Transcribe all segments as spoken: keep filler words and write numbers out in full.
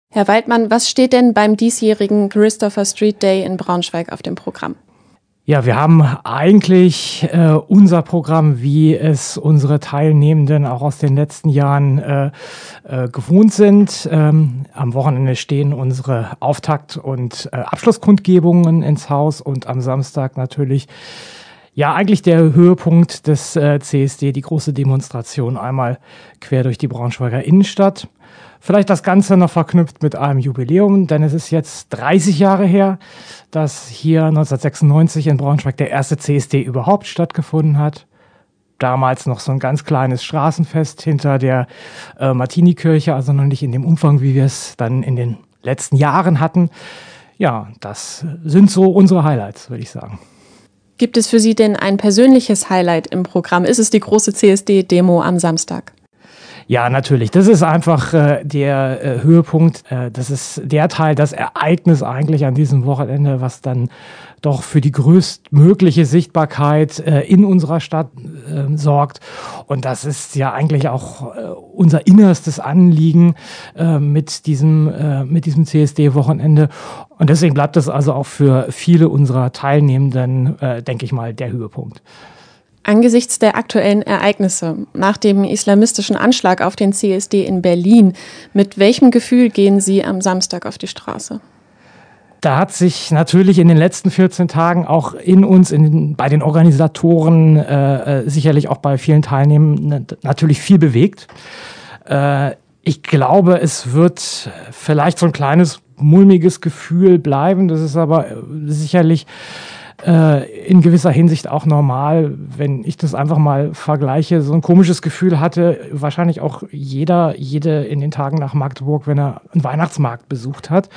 Herr Waldmann, was steht denn beim diesjährigen Christopher Street Day in Braunschweig auf dem Programm? Ja, wir haben eigentlich äh, unser Programm, wie es unsere Teilnehmenden auch aus den letzten Jahren äh, äh, gewohnt sind. Ähm, am Wochenende stehen unsere Auftakt- und äh, Abschlusskundgebungen ins Haus und am Samstag natürlich ja eigentlich der Höhepunkt des äh, C S D, die große Demonstration einmal quer durch die Braunschweiger Innenstadt. Vielleicht das Ganze noch verknüpft mit einem Jubiläum, denn es ist jetzt dreißig Jahre her, dass hier neunzehnhundertsechsundneunzig in Braunschweig der erste C S D überhaupt stattgefunden hat. Damals noch so ein ganz kleines Straßenfest hinter der äh, Martini-Kirche, also noch nicht in dem Umfang, wie wir es dann in den letzten Jahren hatten. Ja, das sind so unsere Highlights, würde ich sagen. Gibt es für Sie denn ein persönliches Highlight im Programm? Ist es die große C S D-Demo am Samstag? Ja, natürlich. Das ist einfach äh, der äh, Höhepunkt. Äh, das ist der Teil, das Ereignis eigentlich an diesem Wochenende, was dann doch für die größtmögliche Sichtbarkeit äh, in unserer Stadt äh, sorgt. Und das ist ja eigentlich auch äh, unser innerstes Anliegen äh, mit diesem, äh, mit diesem C S D-Wochenende. Und deswegen bleibt es also auch für viele unserer Teilnehmenden, äh, denke ich mal, der Höhepunkt. Angesichts der aktuellen Ereignisse nach dem islamistischen Anschlag auf den C S D in Berlin, mit welchem Gefühl gehen Sie am Samstag auf die Straße? Da hat sich natürlich in den letzten vierzehn Tagen auch in uns, in den, bei den Organisatoren, äh, sicherlich auch bei vielen Teilnehmenden natürlich viel bewegt. Äh, ich glaube, es wird vielleicht so ein kleines mulmiges Gefühl bleiben. Das ist aber sicherlich in gewisser Hinsicht auch normal, wenn ich das einfach mal vergleiche. So ein komisches Gefühl hatte wahrscheinlich auch jeder, jede in den Tagen nach Magdeburg, wenn er einen Weihnachtsmarkt besucht hat.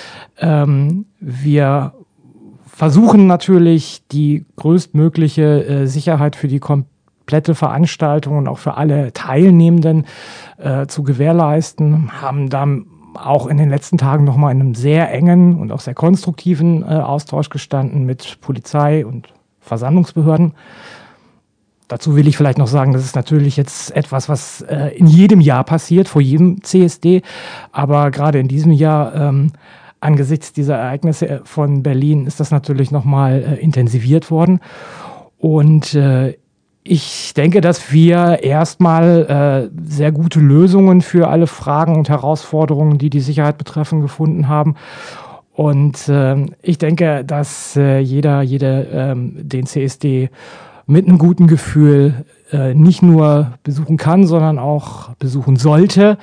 Ähm, wir versuchen natürlich die größtmögliche äh, Sicherheit für die komplette Veranstaltung und auch für alle Teilnehmenden äh, zu gewährleisten, haben dann auch in den letzten Tagen noch mal in einem sehr engen und auch sehr konstruktiven äh, Austausch gestanden mit Polizei und Versammlungsbehörden. Dazu will ich vielleicht noch sagen, das ist natürlich jetzt etwas, was äh, in jedem Jahr passiert, vor jedem C S D. Aber gerade in diesem Jahr, ähm, angesichts dieser Ereignisse von Berlin, ist das natürlich noch mal äh, intensiviert worden. Und äh, ich denke, dass wir erstmal äh, sehr gute Lösungen für alle Fragen und Herausforderungen, die die Sicherheit betreffen, gefunden haben. Und äh, ich denke, dass äh, jeder, jede ähm, den C S D mit einem guten Gefühl äh, nicht nur besuchen kann, sondern auch besuchen sollte,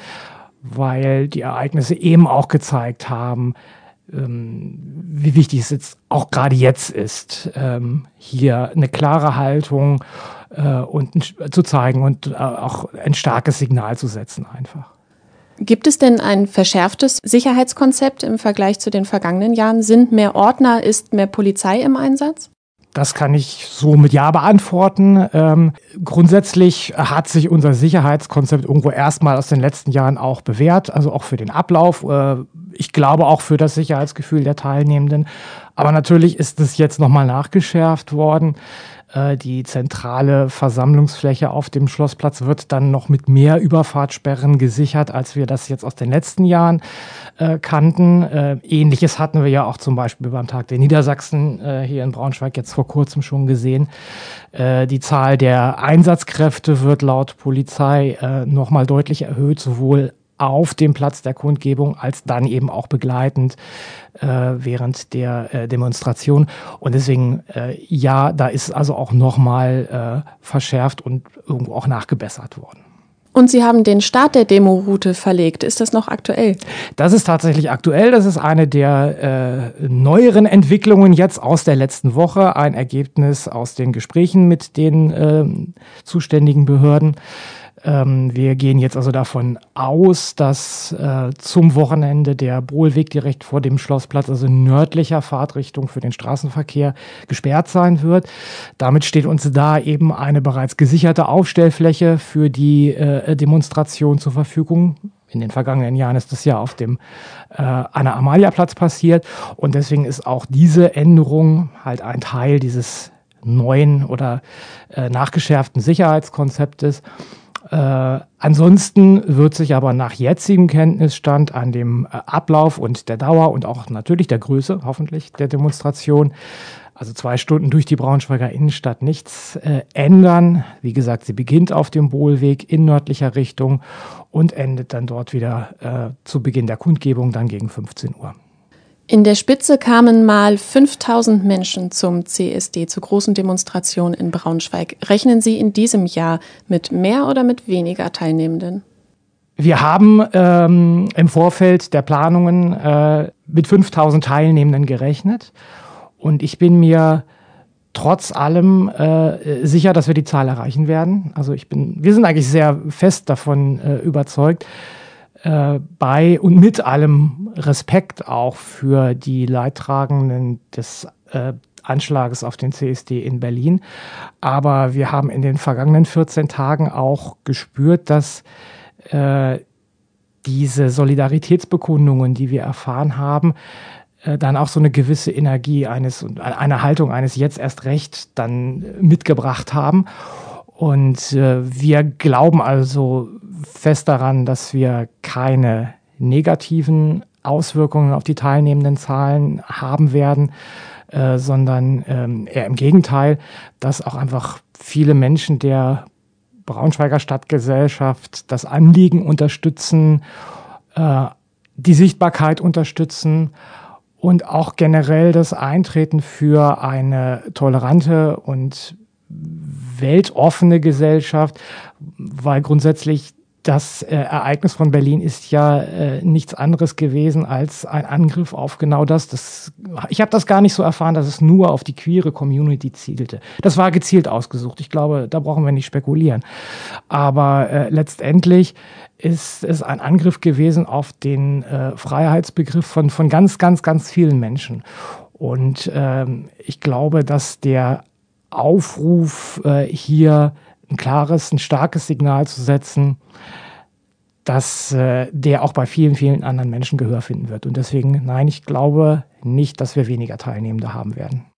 weil die Ereignisse eben auch gezeigt haben, ähm, wie wichtig es jetzt auch gerade jetzt ist, ähm, hier eine klare Haltung äh, und zu zeigen und äh, auch ein starkes Signal zu setzen einfach. Gibt es denn ein verschärftes Sicherheitskonzept im Vergleich zu den vergangenen Jahren? Sind mehr Ordner, ist mehr Polizei im Einsatz? Das kann ich so mit Ja beantworten. Ähm, grundsätzlich hat sich unser Sicherheitskonzept irgendwo erstmal aus den letzten Jahren auch bewährt, also auch für den Ablauf. Äh, ich glaube auch für das Sicherheitsgefühl der Teilnehmenden. Aber natürlich ist es jetzt nochmal nachgeschärft worden. Äh, die zentrale Versammlungsfläche auf dem Schlossplatz wird dann noch mit mehr Überfahrtssperren gesichert, als wir das jetzt aus den letzten Jahren äh, kannten. Äh, Ähnliches hatten wir ja auch zum Beispiel beim Tag der Niedersachsen äh, hier in Braunschweig jetzt vor kurzem schon gesehen. Äh, die Zahl der Einsatzkräfte wird laut Polizei äh, nochmal deutlich erhöht, sowohl auf dem Platz der Kundgebung als dann eben auch begleitend äh, während der äh, Demonstration. Und deswegen, äh, ja, da ist also auch nochmal äh, verschärft und irgendwo auch nachgebessert worden. Und Sie haben den Start der Demo-Route verlegt. Ist das noch aktuell? Das ist tatsächlich aktuell. Das ist eine der äh, neueren Entwicklungen jetzt aus der letzten Woche. Ein Ergebnis aus den Gesprächen mit den äh, zuständigen Behörden. Ähm, wir gehen jetzt also davon aus, dass äh, zum Wochenende der Bohlweg direkt vor dem Schlossplatz, also in nördlicher Fahrtrichtung für den Straßenverkehr, gesperrt sein wird. Damit steht uns da eben eine bereits gesicherte Aufstellfläche für die äh, Demonstration zur Verfügung. In den vergangenen Jahren ist das ja auf dem äh, Anna-Amalia-Platz passiert. Und deswegen ist auch diese Änderung halt ein Teil dieses neuen oder äh, nachgeschärften Sicherheitskonzeptes. Äh, ansonsten wird sich aber nach jetzigem Kenntnisstand an dem äh, Ablauf und der Dauer und auch natürlich der Größe, hoffentlich, der Demonstration, also zwei Stunden durch die Braunschweiger Innenstadt, nichts äh, ändern. Wie gesagt, sie beginnt auf dem Bohlweg in nördlicher Richtung und endet dann dort wieder äh, zu Beginn der Kundgebung, dann gegen fünfzehn Uhr. In der Spitze kamen mal fünftausend Menschen zum C S D, zur großen Demonstration in Braunschweig. Rechnen Sie in diesem Jahr mit mehr oder mit weniger Teilnehmenden? Wir haben ähm, im Vorfeld der Planungen äh, mit fünftausend Teilnehmenden gerechnet. Und ich bin mir trotz allem äh, sicher, dass wir die Zahl erreichen werden. Also ich bin, wir sind eigentlich sehr fest davon äh, überzeugt, äh, bei und mit allem Respekt auch für die Leidtragenden des äh, Anschlages auf den C S D in Berlin. Aber wir haben in den vergangenen vierzehn Tagen auch gespürt, dass äh, diese Solidaritätsbekundungen, die wir erfahren haben, dann auch so eine gewisse Energie eines, eine Haltung eines jetzt erst recht dann mitgebracht haben. Und äh, wir glauben also fest daran, dass wir keine negativen Auswirkungen auf die teilnehmenden Zahlen haben werden, äh, sondern ähm, eher im Gegenteil, dass auch einfach viele Menschen der Braunschweiger Stadtgesellschaft das Anliegen unterstützen, äh, die Sichtbarkeit unterstützen und auch generell das Eintreten für eine tolerante und weltoffene Gesellschaft, weil grundsätzlich das äh, Ereignis von Berlin ist ja äh, nichts anderes gewesen als ein Angriff auf genau das. das ich habe das gar nicht so erfahren, dass es nur auf die queere Community zielte. Das war gezielt ausgesucht. Ich glaube, da brauchen wir nicht spekulieren. Aber äh, letztendlich ist es ein Angriff gewesen auf den äh, Freiheitsbegriff von, von ganz, ganz, ganz vielen Menschen. Und ähm, ich glaube, dass der Aufruf, äh, hier ein klares, ein starkes Signal zu setzen, dass äh, der auch bei vielen, vielen anderen Menschen Gehör finden wird. Und deswegen, nein, ich glaube nicht, dass wir weniger Teilnehmende haben werden.